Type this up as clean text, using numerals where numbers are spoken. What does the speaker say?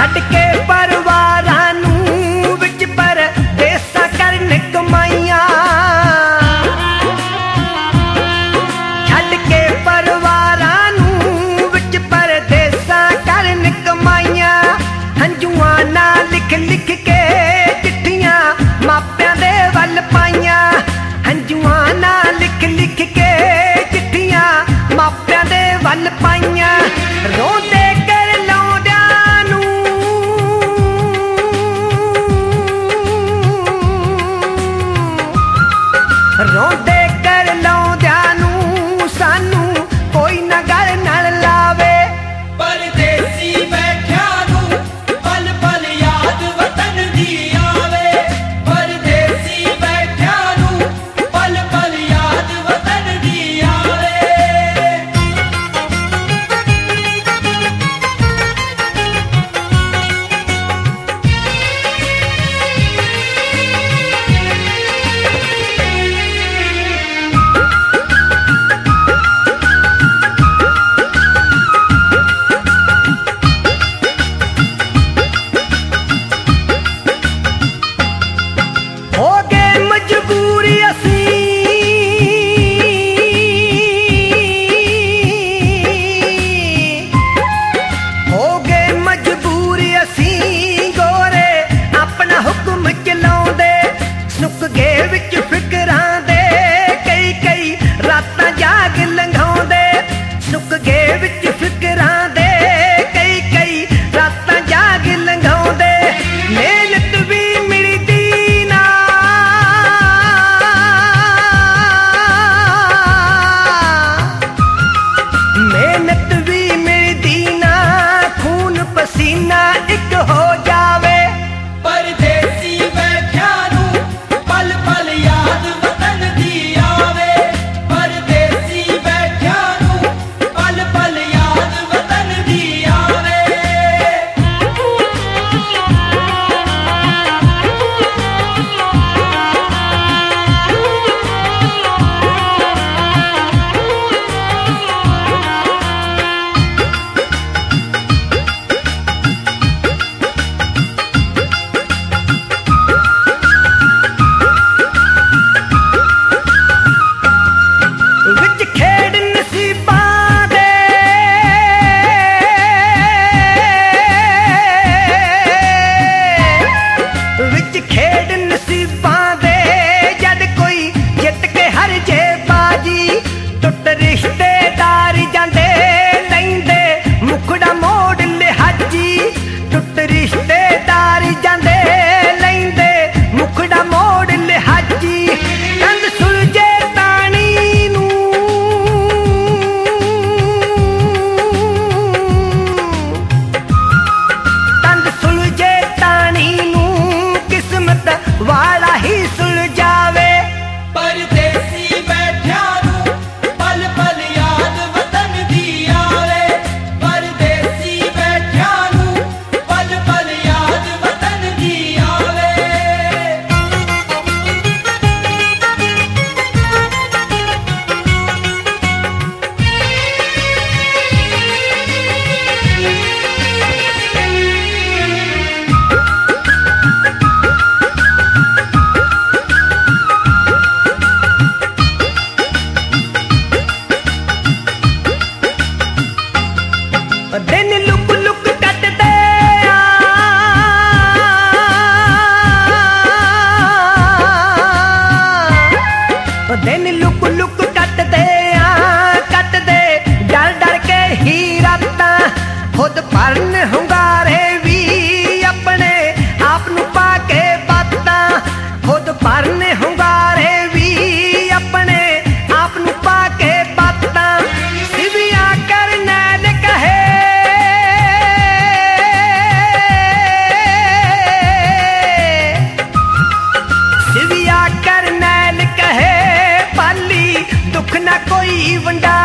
छड्ड के परिवारां नूं विच परदेसां करन कमाईयां, छड्ड के परिवारां नूं विच परदेसां करन कमाईयां। हंजुआं नाल लिख लिख के चिट्ठियां मापियां दे वल पाईयां, हंजुआं नाल लिख लिख के चिट्ठियां मापियां दे वल पाईयां। रोंदे कर लौंदियां नूं रोंदे कर लौंदियां नूं सानू कोई ना गल नाल लावे। परदेसी बैठियां नूं पल पल याद वतन दी आवे, परदेसी बैठियां नूं पल पल याद वतन दी आवे। हो गए मजबूरी असीं हो गए मजबूरी असीं गोरे अपना हुक्म चलाउंदे, सुक गए विच फिकरां दे कई कई रातां जाग लंघाउंदे, सुक गए विच फिकरां दे कई कई रातां जाग लंघाउंदे। मेहनत भी मिलदी ना मेहनत भी मिलदी ना, खून पसीना एक हो जावे। परदेसी बैठियां नूं पल पल याद वतन दी आवे, परदेसी बैठियां नूं पल पल याद वतन दी आवे। विच खेड नसीबां दे विच खेड नसीबां दे जद कोई जित के हर जे बाजी, टुट रिश्तेदार जांदे लैंदे मुखड़ा मोड़ लिहाजी, टुट रिश्तेदार जांदे लैंदे मुखड़ा मोड़ लिहाजी। कंध सुलझे ताणी नूं कंध सुलझे ताणी नूं किस्मत वाला ही सुलझावे। परदेसी बैठियां नूं पल पल याद वतन दी आवे, परदेसी बैठियां नूं पल पल याद वतन दी आवे। दिन लुक लुक कटदे दिन लुक लुक कटदे डर डर के ही रातां, खुद भरन हुंगारे भी अपने आप नूं पा के बातां, खुद भरन हुंगारे भी अपने आप नूं पा के बातां। सिविया करनैल कहे सिविया करनैल कहे पाली दुख ना कोई वंडा